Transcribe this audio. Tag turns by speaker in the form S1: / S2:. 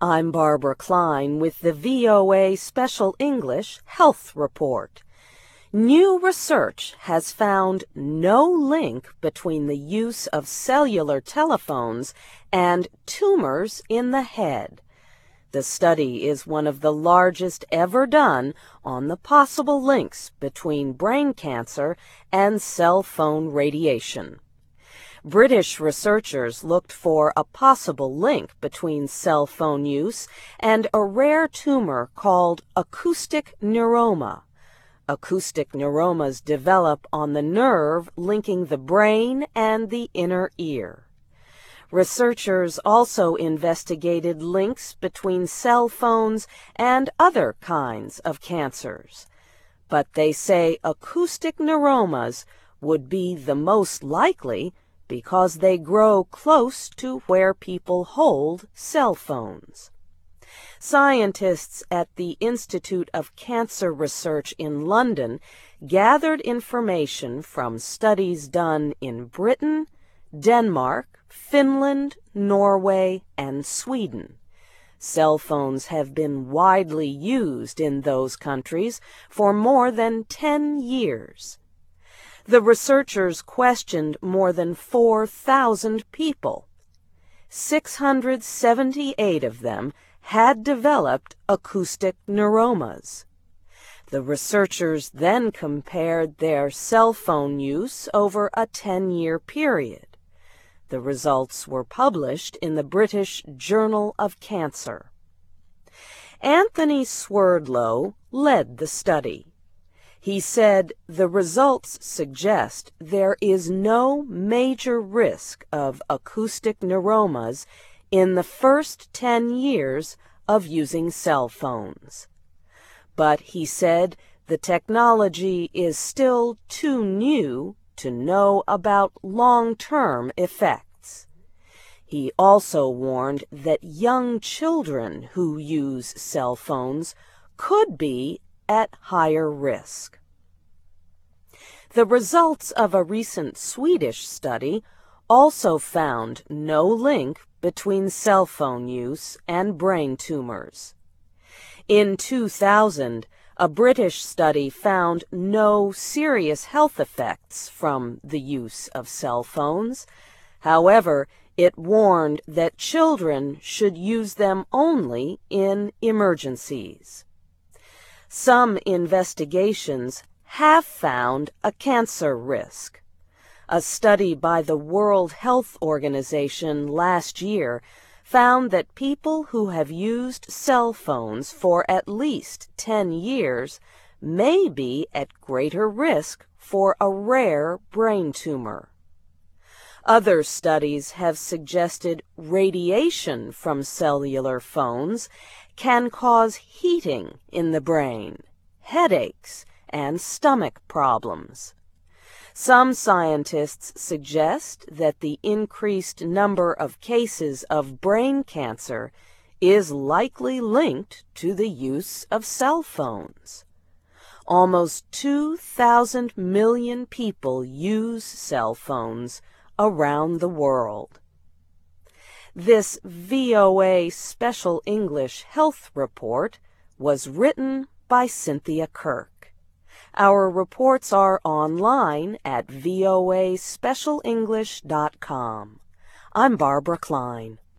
S1: I'm Barbara Klein with the VOA Special English Health Report. New research has found no link between the use of cellular telephones and tumors in the head. The study is one of the largest ever done on the possible links between brain cancer and cell phone radiation. British researchers looked for a possible link between cell phone use and a rare tumor called acoustic neuroma. Acoustic neuromas develop on the nerve linking the brain and the inner ear. Researchers also investigated links between cell phones and other kinds of cancers. But they say acoustic neuromas would be the most likely because they grow close to where people hold cell phones. Scientists at the Institute of Cancer Research in London gathered information from studies done in Britain, Denmark, Finland, Norway, and Sweden. Cell phones have been widely used in those countries for more than 10 years. The researchers questioned more than 4,000 people. 678 of them had developed acoustic neuromas. The researchers then compared their cell phone use over a 10-year period. The results were published in the British Journal of Cancer. Anthony Swerdlow led the study. He said the results suggest there is no major risk of acoustic neuromas in the first 10 years of using cell phones. But he said the technology is still too new to know about long-term effects. He also warned that young children who use cell phones could be at higher risk. The results of a recent Swedish study also found no link between cell phone use and brain tumors. In 2000, a British study found no serious health effects from the use of cell phones. However, it warned that children should use them only in emergencies. Some investigations have found a cancer risk. A study by the World Health Organization last year found that people who have used cell phones for at least 10 years may be at greater risk for a rare brain tumor. Other studies have suggested radiation from cellular phones can cause heating in the brain, headaches, and stomach problems. Some scientists suggest that the increased number of cases of brain cancer is likely linked to the use of cell phones. Almost 2,000 million people use cell phones around the world. This VOA Special English Health Report was written by Cynthia Kirk. Our reports are online at voaspecialenglish.com. I'm Barbara Klein.